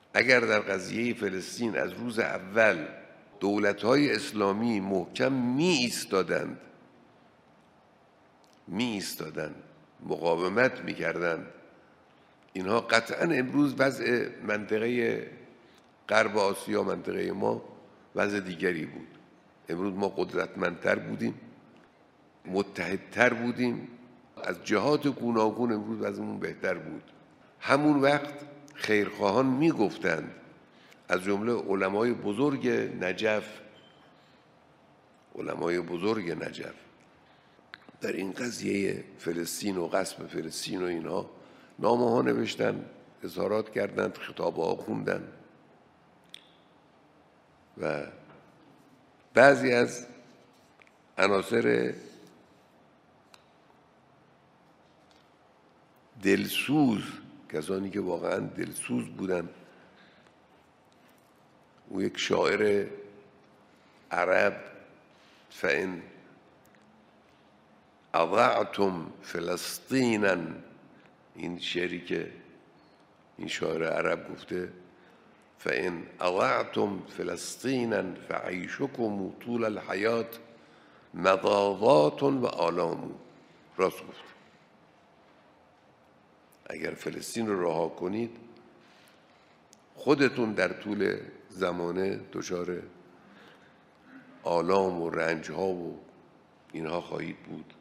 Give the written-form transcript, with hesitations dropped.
اگر در قضیه فلسطین از روز اول دولت‌های اسلامی محکم می ایستادند، مقاومت می‌کردند، اینها قطعاً امروز وضع منطقه غرب آسیا، منطقه ما، وضع دیگری بود. امروز ما قدرتمندتر بودیم، متحدتر بودیم، از جهات گوناگون امروز وضعمون بهتر بود. همون وقت خیرخواهان میگفتند، از جمله علمای بزرگ نجف در این قضیه فلسطین و غصب فلسطین و اینها نامه ها نوشتن، اظهارات کردند، خطاب ها خوندن و بعضی از عناصر دلسوز، کسانی که واقعا دلسوز بودن، او یک شاعر عرب، فإن اضعتم فلسطینا، این شعری که این شاعر عرب گفته، فإن اضعتم فلسطینا فعیشکم طول الحیات مضاضات و آلام. راست گفت. اگر فلسطین رو رها کنید، خودتون در طول زمانه دچار آلام و رنج ها و اینها خواهید بود.